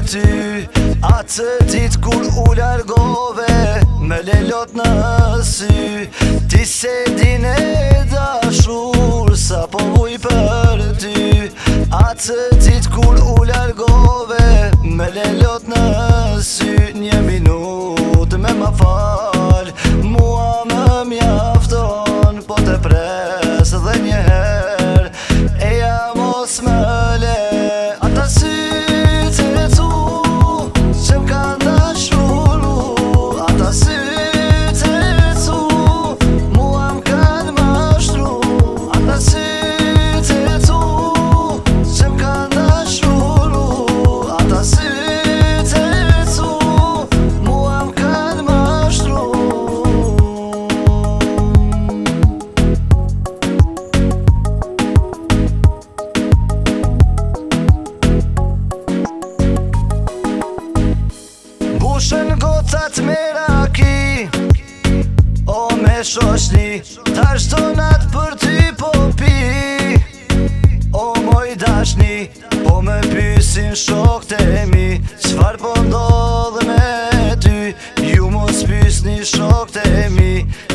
ty. Atë dit kur u largove me lelot në sy. Ti se din e dashur sa po vuj për ty. Atë dit kur u largove me lelot në sy. Një minut me ma fal, mua më mjafton, po të pres dhe njëher eja mos më le. Ata sytë e tu që m'kan dashuru, ata sytë e tu mua m'kan mashtru. Ata sytë e tu që m'kan dashuru, ata sytë e tu mua m'kan mashtru. Bushën gocat me raki, o me shoshni, tash donat për ty po pi. O moj dashni, po me pysin shokët e mi, qfar po ndodh me ty. Ju mos pysni shokët e mi,